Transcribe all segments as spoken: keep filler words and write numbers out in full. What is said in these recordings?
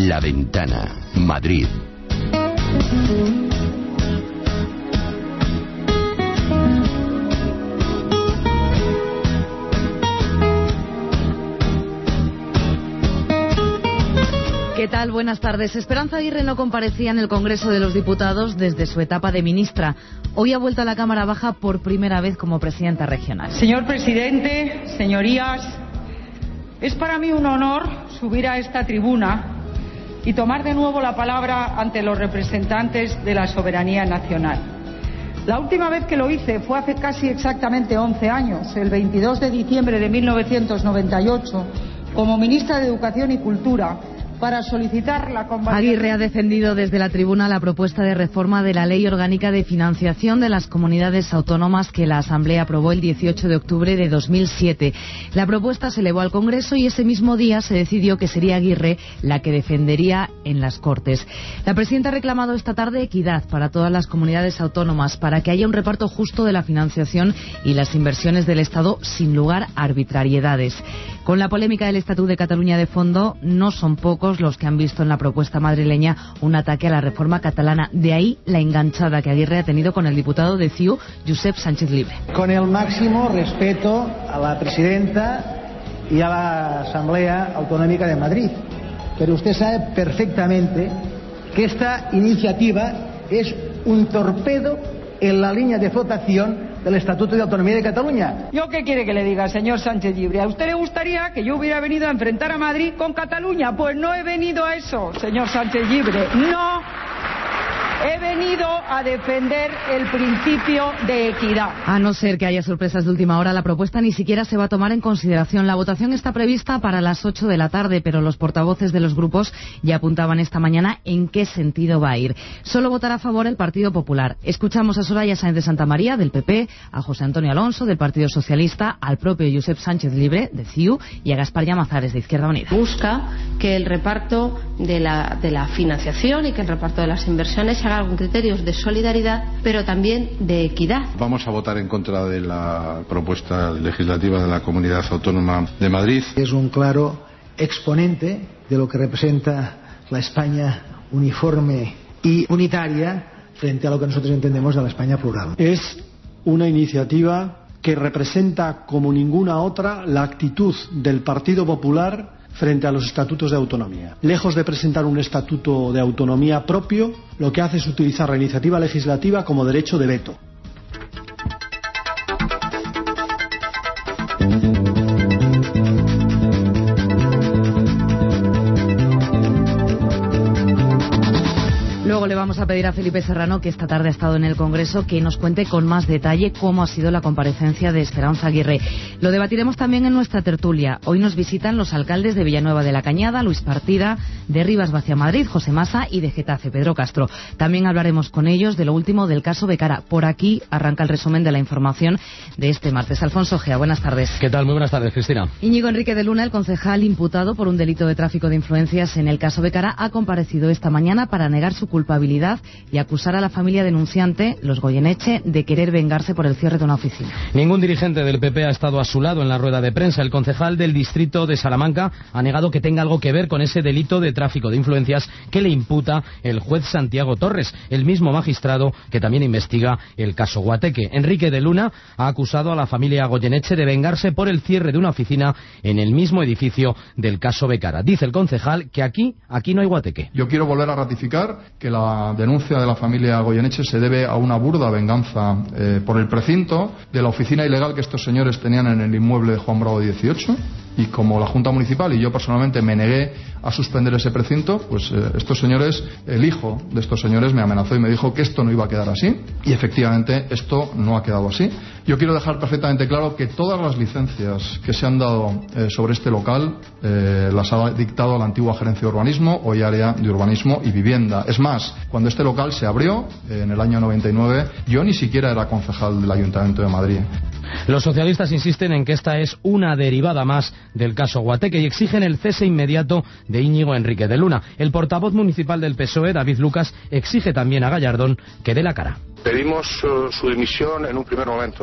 La Ventana, Madrid. ¿Qué tal? Buenas tardes. Esperanza Aguirre no comparecía en el Congreso de los Diputados desde su etapa de ministra. Hoy ha vuelto a la Cámara Baja por primera vez como presidenta regional. Señor presidente, señorías, es para mí un honor subir a esta tribuna y tomar de nuevo la palabra ante los representantes de la soberanía nacional. La última vez que lo hice fue hace casi exactamente once años, el veintidós de diciembre de mil novecientos noventa y ocho, como ministra de Educación y Cultura, para solicitar la convalidación. Aguirre ha defendido desde la tribuna la propuesta de reforma de la Ley Orgánica de Financiación de las Comunidades Autónomas que la Asamblea aprobó el dieciocho de octubre de dos mil siete. La propuesta se elevó al Congreso y ese mismo día se decidió que sería Aguirre la que defendería en las Cortes. La presidenta ha reclamado esta tarde equidad para todas las comunidades autónomas, para que haya un reparto justo de la financiación y las inversiones del Estado sin lugar a arbitrariedades. Con la polémica del Estatut de Cataluña de fondo, no son pocos los que han visto en la propuesta madrileña un ataque a la reforma catalana. De ahí la enganchada que Aguirre ha tenido con el diputado de C I U, Josep Sánchez Llibre. Con el máximo respeto a la presidenta y a la Asamblea Autonómica de Madrid. Pero usted sabe perfectamente que esta iniciativa es un torpedo en la línea de flotación del Estatuto de Autonomía de Cataluña. ¿Yo qué quiere que le diga, señor Sánchez Llibre? ¿A usted le gustaría que yo hubiera venido a enfrentar a Madrid con Cataluña? Pues no he venido a eso, señor Sánchez Llibre. No. He venido a defender el principio de equidad. A no ser que haya sorpresas de última hora, la propuesta ni siquiera se va a tomar en consideración. La votación está prevista para las ocho de la tarde, pero los portavoces de los grupos ya apuntaban esta mañana en qué sentido va a ir. Solo votará a favor el Partido Popular. Escuchamos a Soraya Sáenz de Santamaría, del P P, a José Antonio Alonso, del Partido Socialista, al propio Josep Sánchez Llibre, de C I U, y a Gaspar Llamazares, de Izquierda Unida. Busca que el reparto de la, de la financiación y que el reparto de las inversiones se haga con criterios de solidaridad, pero también de equidad. Vamos a votar en contra de la propuesta legislativa de la Comunidad Autónoma de Madrid. Es un claro exponente de lo que representa la España uniforme y unitaria frente a lo que nosotros entendemos de la España plural. Es una iniciativa que representa como ninguna otra la actitud del Partido Popular frente a los estatutos de autonomía. Lejos de presentar un estatuto de autonomía propio, lo que hace es utilizar la iniciativa legislativa como derecho de veto. Luego le vamos a pedir a Felipe Serrano, que esta tarde ha estado en el Congreso, que nos cuente con más detalle cómo ha sido la comparecencia de Esperanza Aguirre. Lo debatiremos también en nuestra tertulia. Hoy nos visitan los alcaldes de Villanueva de la Cañada, Luis Partida, de Rivas Vacia Madrid, José Masa, y de Getafe, Pedro Castro. También hablaremos con ellos de lo último del caso Becara. Por aquí arranca el resumen de la información de este martes. Alfonso Gea, buenas tardes. ¿Qué tal? Muy buenas tardes, Cristina. Íñigo Enrique de Luna, el concejal imputado por un delito de tráfico de influencias en el caso Becara, ha comparecido esta mañana para negar su culpabilidad y acusar a la familia denunciante, los Goyeneche, de querer vengarse por el cierre de una oficina. Ningún dirigente del P P ha estado a su lado en la rueda de prensa. El concejal del distrito de Salamanca ha negado que tenga algo que ver con ese delito de tráfico de influencias que le imputa el juez Santiago Torres, el mismo magistrado que también investiga el caso Guateque. Enrique de Luna ha acusado a la familia Goyeneche de vengarse por el cierre de una oficina en el mismo edificio del caso Becara. Dice el concejal que aquí, aquí no hay Guateque. Yo quiero volver a ratificar que la denuncia de la familia Goyeneche se debe a una burda venganza eh, por el precinto de la oficina ilegal que estos señores tenían en el inmueble de Juan Bravo dieciocho, y como la Junta Municipal y yo personalmente me negué a suspender ese precinto, pues eh, estos señores, el hijo de estos señores me amenazó y me dijo que esto no iba a quedar así, y efectivamente esto no ha quedado así. Yo quiero dejar perfectamente claro que todas las licencias que se han dado eh, sobre este local eh, las ha dictado la antigua Gerencia de Urbanismo, hoy Área de Urbanismo y Vivienda. Es más, cuando este local se abrió eh, en el año noventa y nueve, yo ni siquiera era concejal del Ayuntamiento de Madrid. Los socialistas insisten en que esta es una derivada más del caso Guateque y exigen el cese inmediato de Íñigo Enrique de Luna. El portavoz municipal del P S O E, David Lucas, exige también a Gallardón que dé la cara. Pedimos uh, su dimisión en un primer momento.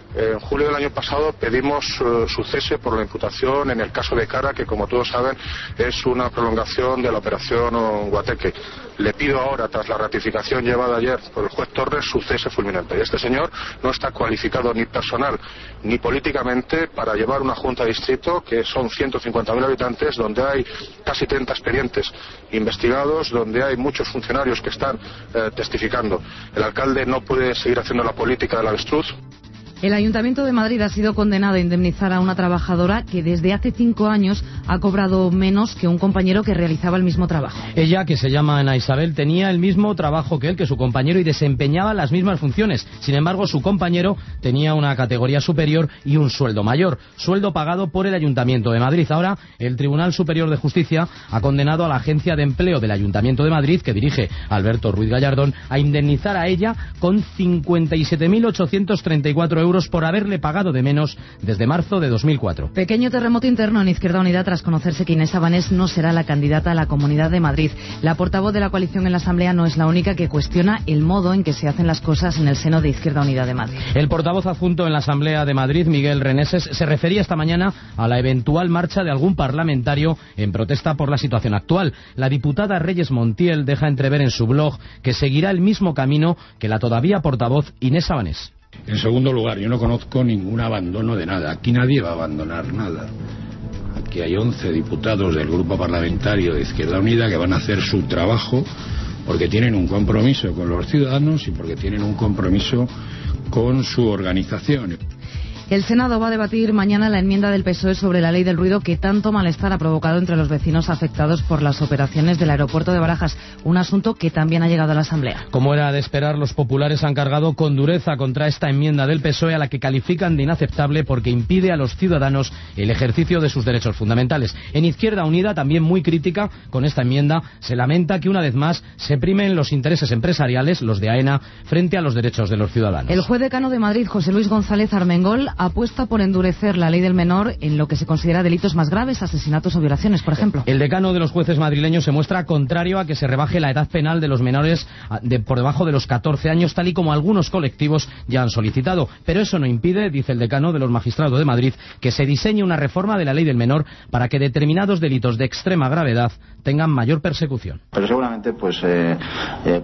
En julio del año pasado pedimos uh, su cese por la imputación en el caso de Cara, que como todos saben es una prolongación de la operación Guateque. Le pido ahora, tras la ratificación llevada ayer por el juez Torres, su cese fulminante. Este señor no está cualificado ni personal ni políticamente para llevar una junta de distrito que son ciento cincuenta mil habitantes, donde hay casi treinta expedientes investigados, donde hay muchos funcionarios que están eh, testificando. El alcalde no puede seguir haciendo la política del avestruz. El Ayuntamiento de Madrid ha sido condenado a indemnizar a una trabajadora que desde hace cinco años ha cobrado menos que un compañero que realizaba el mismo trabajo. Ella, que se llama Ana Isabel, tenía el mismo trabajo que él, que su compañero, y desempeñaba las mismas funciones. Sin embargo, su compañero tenía una categoría superior y un sueldo mayor, sueldo pagado por el Ayuntamiento de Madrid. Ahora, el Tribunal Superior de Justicia ha condenado a la Agencia de Empleo del Ayuntamiento de Madrid, que dirige Alberto Ruiz Gallardón, a indemnizar a ella con cincuenta y siete mil ochocientos treinta y cuatro euros por haberle pagado de menos desde marzo de dos mil cuatro. Pequeño terremoto interno en Izquierda Unida tras conocerse que Inés Abanés no será la candidata a la Comunidad de Madrid. La portavoz de la coalición en la Asamblea no es la única que cuestiona el modo en que se hacen las cosas en el seno de Izquierda Unida de Madrid. El portavoz adjunto en la Asamblea de Madrid, Miguel Reneses, se refería esta mañana a la eventual marcha de algún parlamentario en protesta por la situación actual. La diputada Reyes Montiel deja entrever en su blog que seguirá el mismo camino que la todavía portavoz Inés Abanés. En segundo lugar, yo no conozco ningún abandono de nada. Aquí nadie va a abandonar nada. Aquí hay once diputados del Grupo Parlamentario de Izquierda Unida que van a hacer su trabajo porque tienen un compromiso con los ciudadanos y porque tienen un compromiso con su organización. El Senado va a debatir mañana la enmienda del P S O E sobre la ley del ruido que tanto malestar ha provocado entre los vecinos afectados por las operaciones del aeropuerto de Barajas, un asunto que también ha llegado a la Asamblea. Como era de esperar, los populares han cargado con dureza contra esta enmienda del P S O E, a la que califican de inaceptable porque impide a los ciudadanos el ejercicio de sus derechos fundamentales. En Izquierda Unida, también muy crítica con esta enmienda, se lamenta que una vez más se primen los intereses empresariales, los de AENA, frente a los derechos de los ciudadanos. El juez decano de Madrid, José Luis González Armengol, apuesta por endurecer la ley del menor en lo que se considera delitos más graves, asesinatos o violaciones, por ejemplo. El decano de los jueces madrileños se muestra contrario a que se rebaje la edad penal de los menores de por debajo de los catorce años, tal y como algunos colectivos ya han solicitado. Pero eso no impide, dice el decano de los magistrados de Madrid, que se diseñe una reforma de la ley del menor para que determinados delitos de extrema gravedad tengan mayor persecución. Pero seguramente pues eh, eh,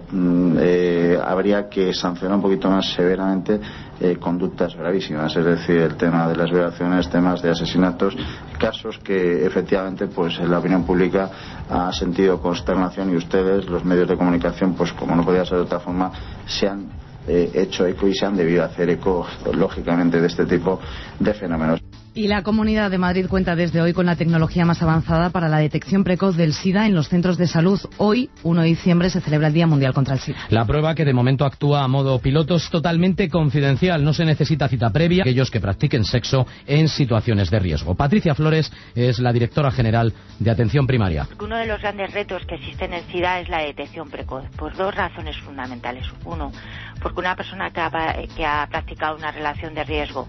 eh, habría que sancionar un poquito más severamente eh, conductas gravísimas, es decir, el tema de las violaciones, temas de asesinatos, casos que efectivamente pues la opinión pública ha sentido consternación y ustedes, los medios de comunicación, pues como no podía ser de otra forma, se han eh, hecho eco y se han debido hacer eco lógicamente de este tipo de fenómenos. Y la Comunidad de Madrid cuenta desde hoy con la tecnología más avanzada para la detección precoz del SIDA en los centros de salud. Hoy, uno de diciembre, se celebra el Día Mundial contra el SIDA. La prueba, que de momento actúa a modo piloto, es totalmente confidencial. No se necesita cita previa a aquellos que practiquen sexo en situaciones de riesgo. Patricia Flores es la directora general de Atención Primaria. Uno de los grandes retos que existen en SIDA es la detección precoz, por dos razones fundamentales. Uno, porque una persona que ha, que ha practicado una relación de riesgo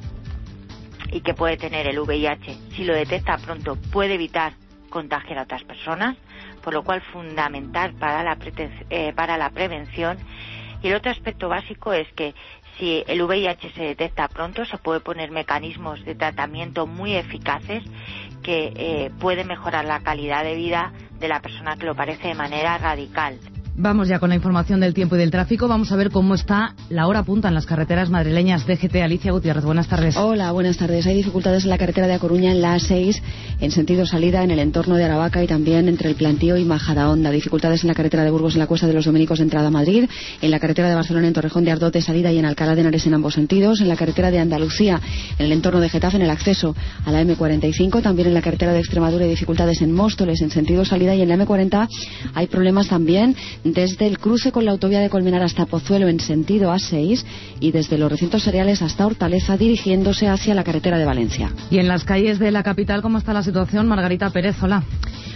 y que puede tener el V I H, si lo detecta pronto, puede evitar contagiar a otras personas, por lo cual fundamental para la, eh, para la prevención. Y el otro aspecto básico es que si el V I H se detecta pronto, se puede poner mecanismos de tratamiento muy eficaces que eh, pueden mejorar la calidad de vida de la persona que lo padece de manera radical. Vamos ya con la información del tiempo y del tráfico. Vamos a ver cómo está la hora punta en las carreteras madrileñas. D G T, Alicia Gutiérrez, buenas tardes. Hola, buenas tardes. Hay dificultades en la carretera de A Coruña, en la A seis, en sentido salida, en el entorno de Aravaca y también entre el Plantío y Majadahonda. Dificultades en la carretera de Burgos, en la Cuesta de los Dominicos, de entrada a Madrid. En la carretera de Barcelona, en Torrejón de Ardoz, de salida, y en Alcalá de Henares, en ambos sentidos. En la carretera de Andalucía, en el entorno de Getafe, en el acceso a la M cuarenta y cinco. También en la carretera de Extremadura hay dificultades en Móstoles, en sentido salida, y en la M cuarenta hay problemas también desde el cruce con la autovía de Colmenar hasta Pozuelo en sentido A seis y desde los recintos cereales hasta Hortaleza dirigiéndose hacia la carretera de Valencia. Y en las calles de la capital, ¿cómo está la situación? Margarita Pérez, hola.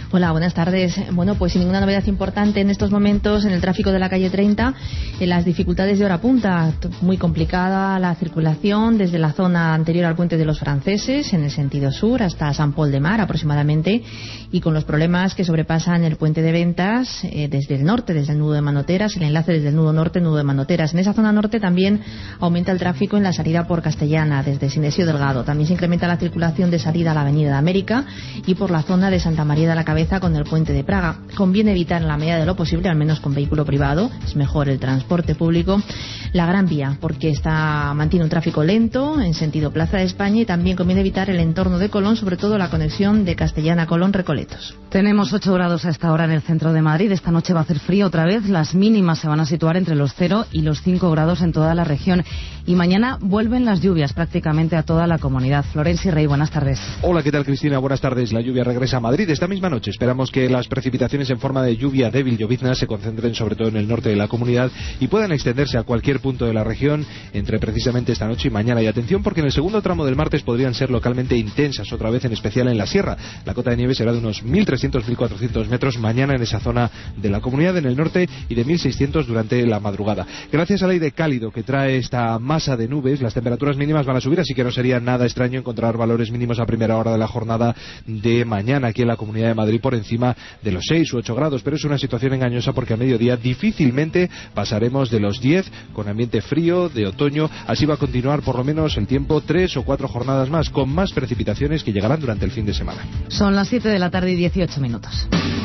Hola, buenas tardes. Bueno, pues sin ninguna novedad importante en estos momentos en el tráfico de la calle treinta, en las dificultades de hora punta, muy complicada la circulación desde la zona anterior al puente de los franceses, en el sentido sur, hasta San Pol de Mar aproximadamente, y con los problemas que sobrepasan el puente de Ventas eh, desde el norte, desde el nudo de Manoteras, el enlace desde el nudo norte, nudo de Manoteras. En esa zona norte también aumenta el tráfico en la salida por Castellana, desde Sinesio Delgado. También se incrementa la circulación de salida a la Avenida de América y por la zona de Santa María de la Cabeza con el puente de Praga. Conviene evitar en la medida de lo posible, al menos con vehículo privado, es mejor el transporte público, la Gran Vía, porque está mantiene un tráfico lento en sentido Plaza de España, y también conviene evitar el entorno de Colón, sobre todo la conexión de Castellana Colón Recoletos. Tenemos ocho grados a esta hora en el centro de Madrid. Esta noche va a hacer frío otra vez. Las mínimas se van a situar entre los cero y los cinco grados en toda la región. Y mañana vuelven las lluvias prácticamente a toda la comunidad. Florencia Rey, buenas tardes. Hola, ¿qué tal, Cristina? Buenas tardes. La lluvia regresa a Madrid esta misma noche. Esperamos que las precipitaciones en forma de lluvia débil llovizna se concentren sobre todo en el norte de la comunidad y puedan extenderse a cualquier punto de la región entre precisamente esta noche y mañana. Y atención, porque en el segundo tramo del martes podrían ser localmente intensas otra vez, en especial en la sierra. La cota de nieve será de unos mil trescientos a mil cuatrocientos metros mañana en esa zona de la comunidad en el norte, y de mil seiscientos durante la madrugada. Gracias al aire cálido que trae esta masa de nubes, las temperaturas mínimas van a subir, así que no sería nada extraño encontrar valores mínimos a primera hora de la jornada de mañana aquí en la Comunidad de Madrid por encima de los seis u ocho grados, pero es una situación engañosa porque a mediodía difícilmente pasaremos de los diez, con ambiente frío de otoño. Así va a continuar por lo menos el tiempo, tres o cuatro jornadas más, con más precipitaciones que llegarán durante el fin de semana. Son las siete de la tarde y dieciocho minutos.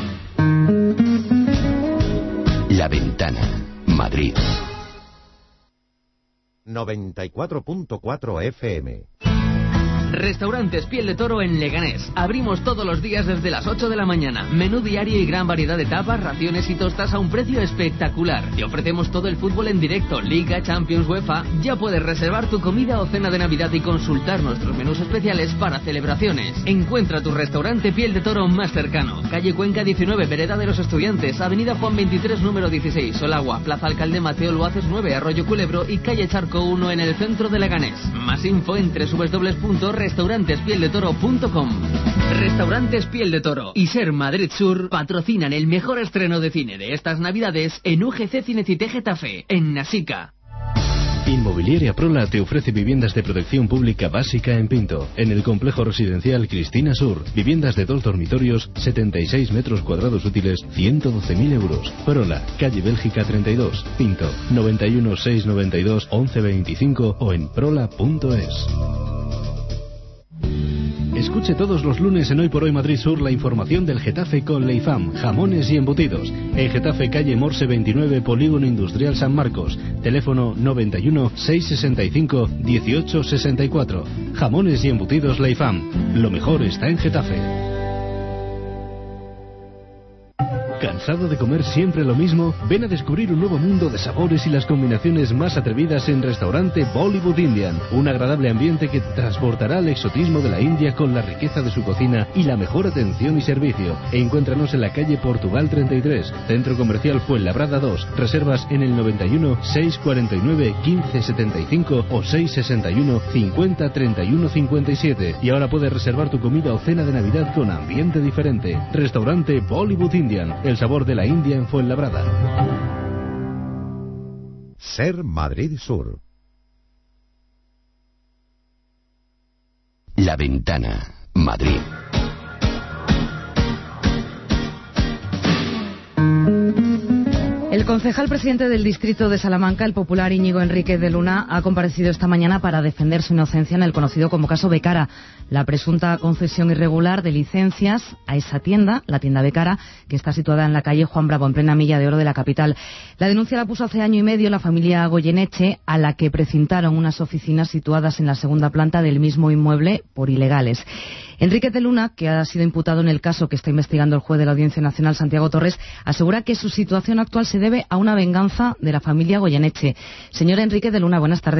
La Ventana, Madrid. noventa y cuatro punto cuatro F M. Restaurantes Piel de Toro en Leganés. Abrimos todos los días desde las ocho de la mañana. Menú diario y gran variedad de tapas, raciones y tostas a un precio espectacular. Te ofrecemos todo el fútbol en directo, Liga, Champions, UEFA. Ya puedes reservar tu comida o cena de Navidad y consultar nuestros menús especiales para celebraciones. Encuentra tu restaurante Piel de Toro más cercano. Calle Cuenca diecinueve, Vereda de los Estudiantes, Avenida Juan veintitrés, número dieciséis, Solagua, Plaza Alcalde Mateo Luaces nueve, Arroyo Culebro y Calle Charco uno en el centro de Leganés. Más info en doble u doble u doble u punto restaurantes piel de toro punto com. Restaurantes Piel de Toro y Ser Madrid Sur patrocinan el mejor estreno de cine de estas Navidades en U G C Cinecité Getafe, en Nasica. Inmobiliaria Prola te ofrece viviendas de protección pública básica en Pinto, en el complejo residencial Cristina Sur. Viviendas de dos dormitorios, setenta y seis metros cuadrados útiles, ciento doce mil euros. Prola, calle Bélgica treinta y dos, Pinto, noventa y uno, seiscientos noventa y dos, once veinticinco o en prola punto es. Escuche todos los lunes en Hoy por Hoy Madrid Sur la información del Getafe con Leifam, jamones y embutidos. En Getafe, calle Morse veintinueve, Polígono Industrial San Marcos. Teléfono noventa y uno, seiscientos sesenta y cinco, dieciocho sesenta y cuatro. Jamones y embutidos Leifam. Lo mejor está en Getafe. ¿Cansado de comer siempre lo mismo? Ven a descubrir un nuevo mundo de sabores y las combinaciones más atrevidas en Restaurante Bollywood Indian. Un agradable ambiente que te transportará al exotismo de la India con la riqueza de su cocina y la mejor atención y servicio. Encuéntranos en la calle Portugal treinta y tres, Centro Comercial Fuenlabrada dos. Reservas en el noventa y uno, seiscientos cuarenta y nueve, quince setenta y cinco o seiscientos sesenta y uno, cincuenta treinta y uno cincuenta y siete. Y ahora puedes reservar tu comida o cena de Navidad con ambiente diferente. Restaurante Bollywood Indian. El sabor de la India en Fuenlabrada. Ser Madrid Sur. La Ventana, Madrid. El concejal presidente del distrito de Salamanca, el popular Íñigo Enríquez de Luna, ha comparecido esta mañana para defender su inocencia en el conocido como caso Becara, la presunta concesión irregular de licencias a esa tienda, la tienda Becara, que está situada en la calle Juan Bravo, en plena Milla de Oro de la capital. La denuncia la puso hace año y medio la familia Goyeneche, a la que precintaron unas oficinas situadas en la segunda planta del mismo inmueble por ilegales. Enríquez de Luna, que ha sido imputado en el caso que está investigando el juez de la Audiencia Nacional, Santiago Torres, asegura que su situación actual se debe a una venganza de la familia Goyeneche. Señor Enríquez de Luna, buenas tardes.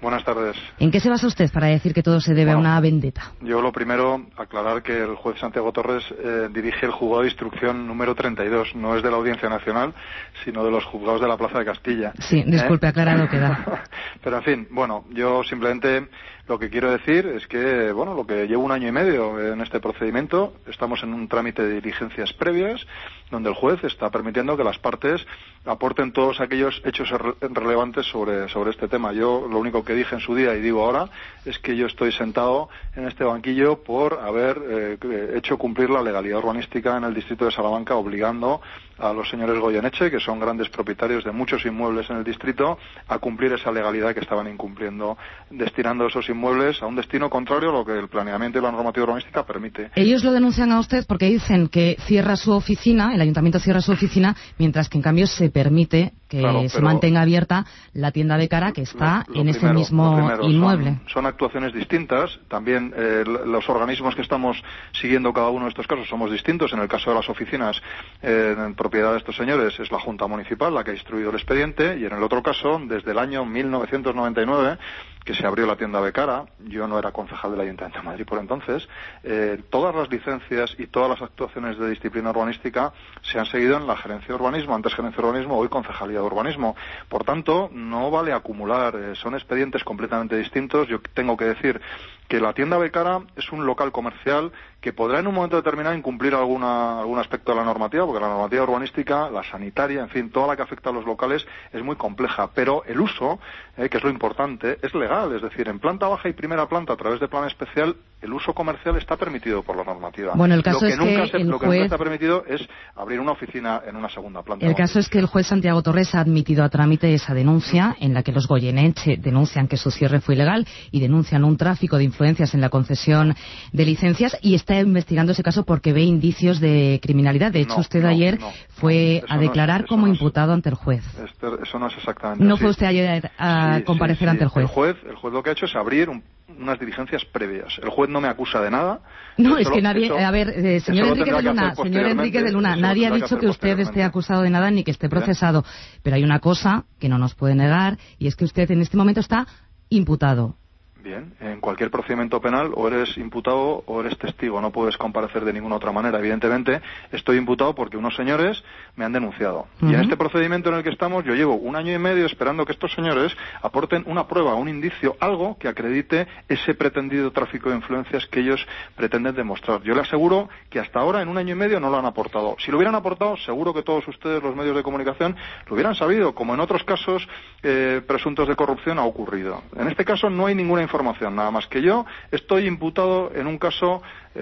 Buenas tardes. ¿En qué se basa usted para decir que todo se debe bueno, a una vendetta? Yo lo primero, aclarar que el juez Santiago Torres eh, dirige el juzgado de instrucción número treinta y dos. No es de la Audiencia Nacional, sino de los juzgados de la Plaza de Castilla. Sí, disculpe, ¿eh? Aclarado queda. Pero en fin, bueno, yo simplemente lo que quiero decir es que, bueno, lo que llevo un año y medio en este procedimiento, estamos en un trámite de diligencias previas, donde el juez está permitiendo que las partes aporten todos aquellos hechos relevantes sobre, sobre este tema. Yo lo único que dije en su día y digo ahora es que yo estoy sentado en este banquillo por haber eh, hecho cumplir la legalidad urbanística en el distrito de Salamanca, obligando a los señores Goyeneche, que son grandes propietarios de muchos inmuebles en el distrito, a cumplir esa legalidad que estaban incumpliendo, destinando esos inmuebles a un destino contrario a lo que el planeamiento y la normativa urbanística permite. Ellos lo denuncian a usted porque dicen que cierra su oficina, el ayuntamiento cierra su oficina, mientras que en cambio se permite que claro, se mantenga abierta la tienda de cara que está lo, lo en primero, ese mismo primero, inmueble. Son, son actuaciones distintas. También eh, los organismos que estamos siguiendo cada uno de estos casos somos distintos. En el caso de las oficinas eh, en propiedad de estos señores es la Junta Municipal la que ha instruido el expediente, y en el otro caso, desde el año mil novecientos noventa y nueve, que se abrió la tienda Becara, yo no era concejal del Ayuntamiento de Madrid por entonces, eh, todas las licencias y todas las actuaciones de disciplina urbanística se han seguido en la Gerencia de Urbanismo, antes Gerencia de Urbanismo, hoy Concejalía de Urbanismo. Por tanto, no vale acumular, eh, son expedientes completamente distintos. Yo tengo que decir que la tienda Becara es un local comercial que podrá en un momento determinado incumplir alguna, algún aspecto de la normativa, porque la normativa urbanística, la sanitaria, en fin, toda la que afecta a los locales es muy compleja, pero el uso, eh, que es lo importante, es legal, es decir, en planta baja y primera planta, a través de plan especial, el uso comercial está permitido por la normativa. Bueno, el caso lo que es nunca que se, el Lo que juez... nunca está permitido es abrir una oficina en una segunda planta. El caso es que el juez Santiago Torres ha admitido a trámite esa denuncia en la que los Goyeneche denuncian que su cierre fue ilegal y denuncian un tráfico de influencias en la concesión de licencias, y está investigando ese caso porque ve indicios de criminalidad. De hecho, no, usted no, ayer no, fue no, a declarar no es, como no imputado es, ante el juez. Este, eso no es exactamente ¿No así. fue usted ayer a sí, comparecer sí, ante sí. el juez? El juez, el juez lo que ha hecho es abrir un, unas diligencias previas. El juez no me acusa de nada. No, eso es que lo, nadie... Eso, a ver, eh, señor Enrique de Luna, señor Enrique de Luna, nadie ha dicho que, que usted esté acusado de nada ni que esté procesado. Bien. Pero hay una cosa que no nos puede negar, y es que usted en este momento está imputado. Bien, en cualquier procedimiento penal o eres imputado o eres testigo, no puedes comparecer de ninguna otra manera. Evidentemente, estoy imputado porque unos señores me han denunciado. Uh-huh. Y en este procedimiento en el que estamos, yo llevo un año y medio esperando que estos señores aporten una prueba, un indicio, algo que acredite ese pretendido tráfico de influencias que ellos pretenden demostrar. Yo le aseguro que hasta ahora, en un año y medio, no lo han aportado. Si lo hubieran aportado, seguro que todos ustedes, los medios de comunicación, lo hubieran sabido, como en otros casos eh, presuntos de corrupción ha ocurrido. En este caso no hay ninguna información. Información, nada más que yo estoy imputado en un caso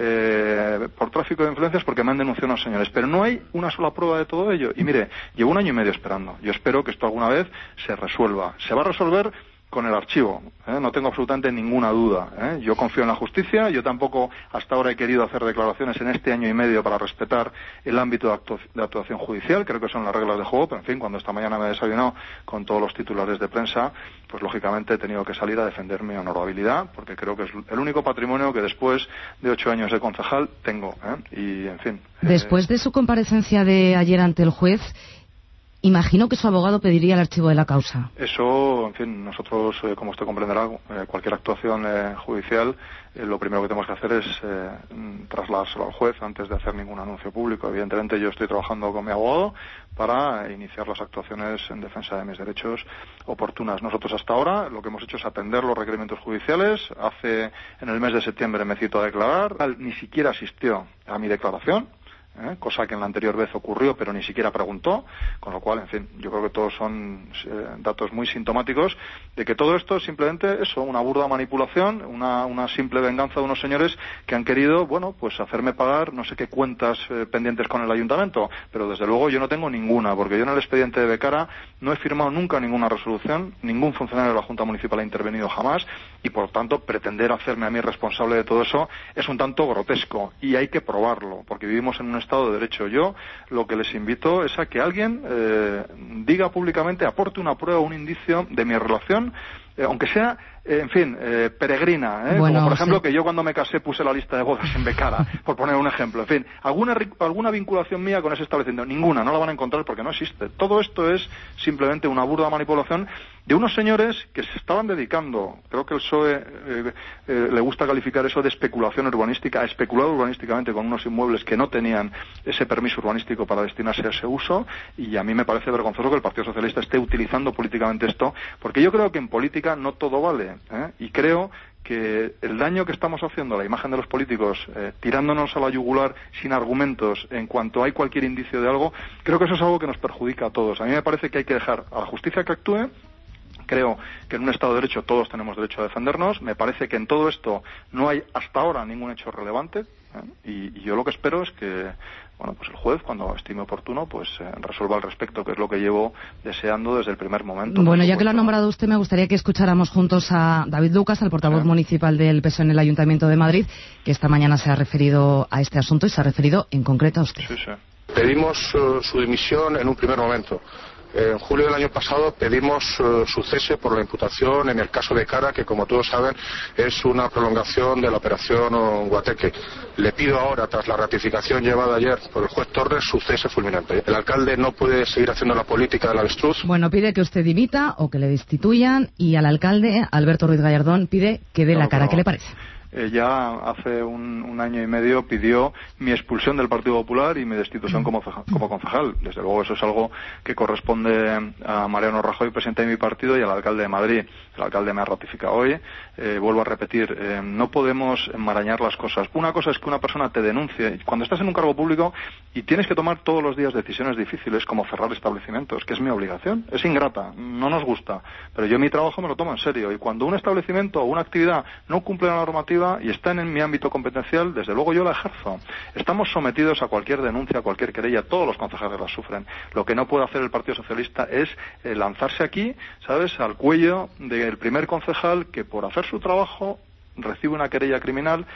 eh, por tráfico de influencias porque me han denunciado unos señores, pero no hay una sola prueba de todo ello. Y mire, llevo un año y medio esperando. Yo espero que esto alguna vez se resuelva. Se va a resolver con el archivo, ¿eh? No tengo absolutamente ninguna duda, ¿eh? Yo confío en la justicia. Yo tampoco hasta ahora he querido hacer declaraciones en este año y medio para respetar el ámbito de, actu de actuación judicial. Creo que son las reglas de juego, pero en fin, cuando esta mañana me he desayunado con todos los titulares de prensa, pues lógicamente he tenido que salir a defender mi honorabilidad, porque creo que es el único patrimonio que después de ocho años de concejal tengo, ¿eh? Y en fin. Después eh... de su comparecencia de ayer ante el juez, imagino que su abogado pediría el archivo de la causa. Eso, en fin, nosotros, eh, como usted comprenderá, eh, cualquier actuación eh, judicial, eh, lo primero que tenemos que hacer es eh, trasladárselo al juez antes de hacer ningún anuncio público. Evidentemente, yo estoy trabajando con mi abogado para iniciar las actuaciones en defensa de mis derechos oportunas. Nosotros hasta ahora lo que hemos hecho es atender los requerimientos judiciales. Hace, en el mes de septiembre me cito a declarar, ni siquiera asistió a mi declaración. ¿Eh? Cosa que en la anterior vez ocurrió, pero ni siquiera preguntó, con lo cual, en fin, yo creo que todos son eh, datos muy sintomáticos de que todo esto es simplemente eso, una burda manipulación, una, una simple venganza de unos señores que han querido, bueno, pues hacerme pagar no sé qué cuentas eh, pendientes con el ayuntamiento, pero desde luego yo no tengo ninguna, porque yo en el expediente de Becara no he firmado nunca ninguna resolución, ningún funcionario de la Junta Municipal ha intervenido jamás, y por tanto pretender hacerme a mí responsable de todo eso es un tanto grotesco, y hay que probarlo, porque vivimos en un Estado de Derecho. Yo lo que les invito es a que alguien eh, diga públicamente, aporte una prueba, un indicio de mi relación eh, aunque sea, eh, en fin, eh, peregrina, ¿eh? Bueno, como por ejemplo sí. que yo cuando me casé puse la lista de bodas en Becara, por poner un ejemplo. En fin, alguna, alguna vinculación mía con ese establecimiento, ninguna, no la van a encontrar porque no existe. Todo esto es simplemente una burda manipulación de unos señores que se estaban dedicando, creo que el P S O E eh, eh, le gusta calificar eso de especulación urbanística, a especular urbanísticamente con unos inmuebles que no tenían ese permiso urbanístico para destinarse a ese uso, y a mí me parece vergonzoso que el Partido Socialista esté utilizando políticamente esto, porque yo creo que en política no todo vale, ¿eh? Y creo que el daño que estamos haciendo a la imagen de los políticos, eh, tirándonos a la yugular sin argumentos en cuanto hay cualquier indicio de algo, creo que eso es algo que nos perjudica a todos. A mí me parece que hay que dejar a la justicia que actúe. Creo que en un Estado de Derecho todos tenemos derecho a defendernos. Me parece que en todo esto no hay hasta ahora ningún hecho relevante, ¿eh? y, y yo lo que espero es que, bueno, pues el juez, cuando estime oportuno, pues eh, resuelva al respecto, que es lo que llevo deseando desde el primer momento. Bueno, ya que lo ha nombrado usted, me gustaría que escucháramos juntos a David Lucas, al portavoz sí. municipal del P S O E en el Ayuntamiento de Madrid, que esta mañana se ha referido a este asunto y se ha referido en concreto a usted. Sí, sí. Pedimos uh, su dimisión en un primer momento. En julio del año pasado pedimos uh, su cese por la imputación en el caso de Cara, que como todos saben es una prolongación de la operación Guateque. Le pido ahora, tras la ratificación llevada ayer por el juez Torres, su cese fulminante. El alcalde no puede seguir haciendo la política del avestruz. Bueno, pide que usted dimita o que le destituyan, y al alcalde, Alberto Ruiz Gallardón, pide que dé no, la cara. ¿Qué le parece? Eh, ya hace un, un año y medio pidió mi expulsión del Partido Popular y mi destitución como, como concejal. Desde luego eso es algo que corresponde a Mariano Rajoy, presidente de mi partido, y al alcalde de Madrid. El alcalde me ha ratificado hoy. Eh, vuelvo a repetir, eh, no podemos enmarañar las cosas. Una cosa es que una persona te denuncie cuando estás en un cargo público y tienes que tomar todos los días decisiones difíciles como cerrar establecimientos, que es mi obligación. Es ingrata, no nos gusta, pero yo mi trabajo me lo tomo en serio, y cuando un establecimiento o una actividad no cumple la normativa y están en mi ámbito competencial, desde luego yo la ejerzo. Estamos sometidos a cualquier denuncia, a cualquier querella, todos los concejales la sufren. Lo que no puede hacer el Partido Socialista es eh, lanzarse aquí, ¿sabes?, al cuello del primer concejal que por hacer su trabajo recibe una querella criminal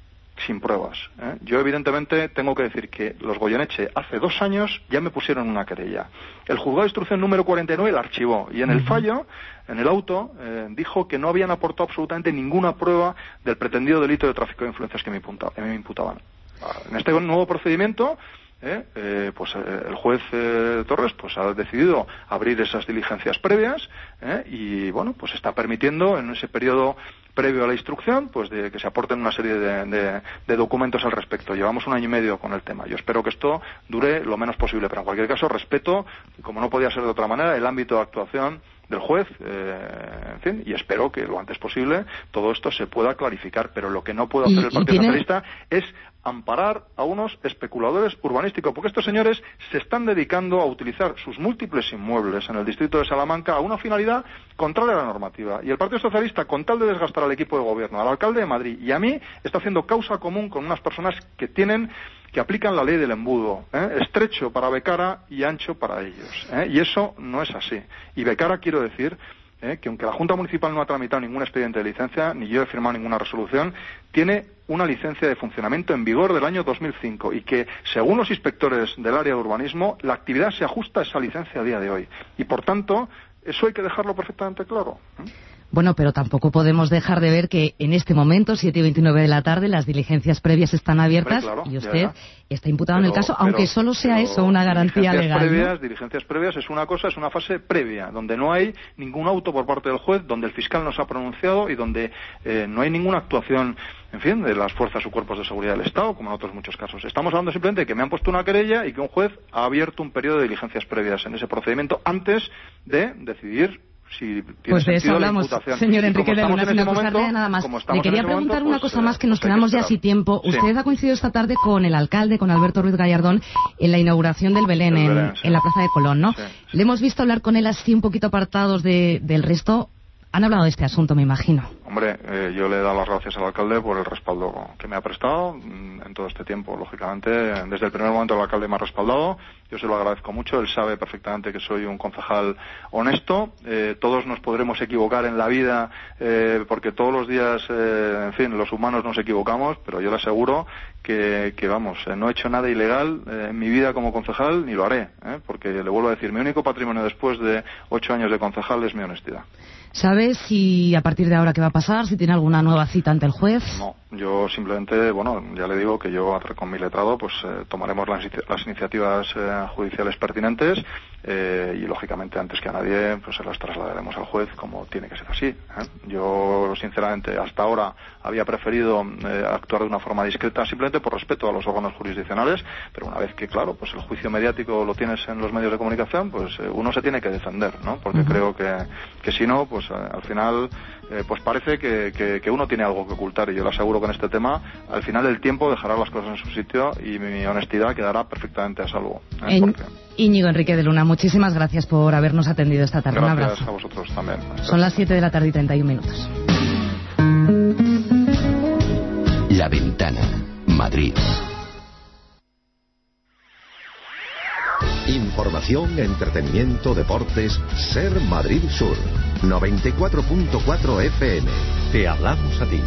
sin pruebas, ¿eh? Yo evidentemente tengo que decir que los Goyeneche hace dos años ya me pusieron una querella. El juzgado de instrucción número cuarenta y nueve la archivó, y en el fallo, en el auto, eh, dijo que no habían aportado absolutamente ninguna prueba del pretendido delito de tráfico de influencias que me, imputa, que me imputaban. En este nuevo procedimiento, Eh, eh, pues eh, el juez eh, Torres pues ha decidido abrir esas diligencias previas, eh, y bueno, pues está permitiendo en ese periodo previo a la instrucción pues de que se aporten una serie de, de, de documentos al respecto. Llevamos un año y medio con el tema. Yo espero que esto dure lo menos posible, pero en cualquier caso respeto, como no podía ser de otra manera, el ámbito de actuación del juez, eh, en fin, y espero que lo antes posible todo esto se pueda clarificar, pero lo que no puede hacer el Partido tiene... Socialista es amparar a unos especuladores urbanísticos, porque estos señores se están dedicando a utilizar sus múltiples inmuebles en el distrito de Salamanca a una finalidad contraria a la normativa, y el Partido Socialista, con tal de desgastar al equipo de gobierno, al alcalde de Madrid y a mí, está haciendo causa común con unas personas que tienen que aplican la ley del embudo, ¿eh? Estrecho para Becara y ancho para ellos, ¿eh? Y eso no es así. Y Becara, quiero decir, ¿eh?, que aunque la Junta Municipal no ha tramitado ningún expediente de licencia, ni yo he firmado ninguna resolución, tiene una licencia de funcionamiento en vigor del año dos mil cinco, y que, según los inspectores del área de urbanismo, la actividad se ajusta a esa licencia a día de hoy. Y, por tanto, eso hay que dejarlo perfectamente claro, ¿eh? Bueno, pero tampoco podemos dejar de ver que en este momento, siete y veintinueve de la tarde, las diligencias previas están abiertas. Hombre, claro, y usted ya, ya. está imputado pero, en el caso, pero, aunque solo sea pero, eso una garantía diligencias legal. Previas, ¿no? Diligencias previas es una cosa, es una fase previa, donde no hay ningún auto por parte del juez, donde el fiscal no se ha pronunciado y donde eh, no hay ninguna actuación, en fin, de las fuerzas o cuerpos de seguridad del Estado, como en otros muchos casos. Estamos hablando simplemente de que me han puesto una querella y que un juez ha abierto un periodo de diligencias previas en ese procedimiento antes de decidir si tiene pues de eso hablamos, señor Enrique de Luna, sin acusarle nada más. Le quería preguntar momento, una pues, cosa más, que nos pues quedamos ya sin tiempo. Sí. Usted ha coincidido esta tarde con el alcalde, con Alberto Ruiz Gallardón, en la inauguración del Belén, en, Belén sí. en la Plaza de Colón, ¿no? Sí. Le hemos visto hablar con él así un poquito apartados de, del resto. Han hablado de este asunto, me imagino. Hombre, eh, yo le he dado las gracias al alcalde por el respaldo que me ha prestado mm, en todo este tiempo. Lógicamente, desde el primer momento el alcalde me ha respaldado. Yo se lo agradezco mucho. Él sabe perfectamente que soy un concejal honesto. Eh, todos nos podremos equivocar en la vida, eh, porque todos los días, eh, en fin, los humanos nos equivocamos, pero yo le aseguro que, que vamos, eh, no he hecho nada ilegal eh, en mi vida como concejal, ni lo haré, eh, porque le vuelvo a decir, mi único patrimonio después de ocho años de concejal es mi honestidad. ¿Sabes si a partir de ahora qué va a pasar? ¿Si tiene alguna nueva cita ante el juez? No, yo simplemente, bueno, ya le digo que yo con mi letrado pues eh, tomaremos las, las iniciativas eh, judiciales pertinentes eh, y lógicamente antes que a nadie pues se las trasladaremos al juez como tiene que ser así, ¿eh? Yo sinceramente hasta ahora había preferido eh, actuar de una forma discreta simplemente por respeto a los órganos jurisdiccionales, pero una vez que claro, pues el juicio mediático lo tienes en los medios de comunicación, pues eh, uno se tiene que defender, ¿no? Porque uh-huh. creo que, que si no, pues Pues, al final eh, pues parece que, que, que uno tiene algo que ocultar y yo le aseguro que en este tema al final del tiempo dejará las cosas en su sitio y mi honestidad quedará perfectamente a salvo, ¿eh? en... Porque... Íñigo Enrique de Luna, muchísimas gracias por habernos atendido esta tarde. Gracias un abrazo. A vosotros también. Son las siete de la tarde y treinta y un minutos. La Ventana, Madrid. Información, entretenimiento, deportes. Ser Madrid Sur. noventa y cuatro punto cuatro F M. Te hablamos a ti.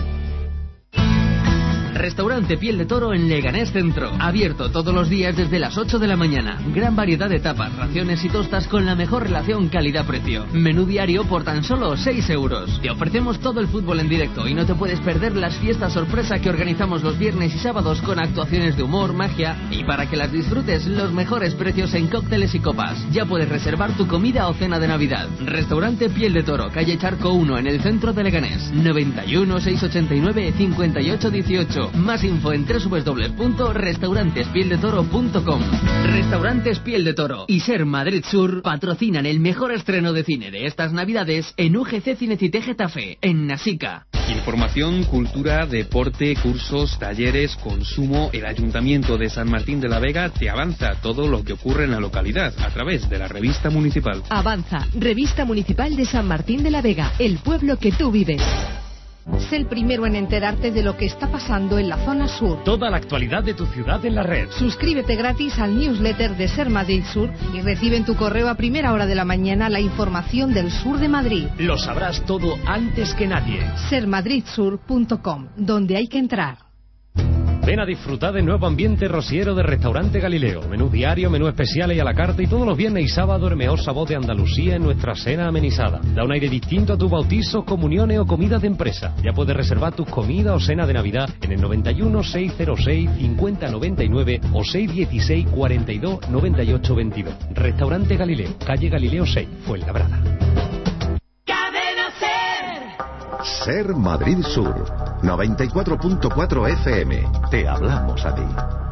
Restaurante Piel de Toro en Leganés Centro. Abierto todos los días desde las ocho de la mañana. Gran variedad de tapas, raciones y tostas con la mejor relación calidad-precio. Menú diario por tan solo seis euros. Te ofrecemos todo el fútbol en directo y no te puedes perder las fiestas sorpresa que organizamos los viernes y sábados con actuaciones de humor, magia y para que las disfrutes los mejores precios en cócteles y copas. Ya puedes reservar tu comida o cena de Navidad. Restaurante Piel de Toro, calle Charco uno en el centro de Leganés. noventa y uno, seiscientos ochenta y nueve, cincuenta y ocho dieciocho. Más info en doble u doble u doble u punto restaurantes piel de toro punto com. Restaurantes Piel de Toro y Ser Madrid Sur patrocinan el mejor estreno de cine de estas Navidades en U G C Cinecité Getafe, en Nasica. Información, cultura, deporte, cursos, talleres, consumo. El Ayuntamiento de San Martín de la Vega te avanza todo lo que ocurre en la localidad a través de la revista municipal. Avanza, Revista Municipal de San Martín de la Vega, el pueblo que tú vives. Sé el primero en enterarte de lo que está pasando en la zona sur. Toda la actualidad de tu ciudad en la red. Suscríbete gratis al newsletter de Ser Madrid Sur y recibe en tu correo a primera hora de la mañana la información del sur de Madrid. Lo sabrás todo antes que nadie. ser madrid sur punto com, donde hay que entrar. Ven a disfrutar de nuevo ambiente rociero de Restaurante Galileo. Menú diario, menú especiales y a la carta y todos los viernes y sábados el mejor sabor de Andalucía en nuestra cena amenizada. Da un aire distinto a tus bautizos, comuniones o comidas de empresa. Ya puedes reservar tus comidas o cena de Navidad en el noventa y uno, seiscientos seis, cincuenta noventa y nueve o seiscientos dieciséis, cuarenta y dos, noventa y ocho veintidós. Restaurante Galileo, calle Galileo seis, Fuenlabrada. Ser Madrid Sur, noventa y cuatro punto cuatro F M. Te hablamos a ti.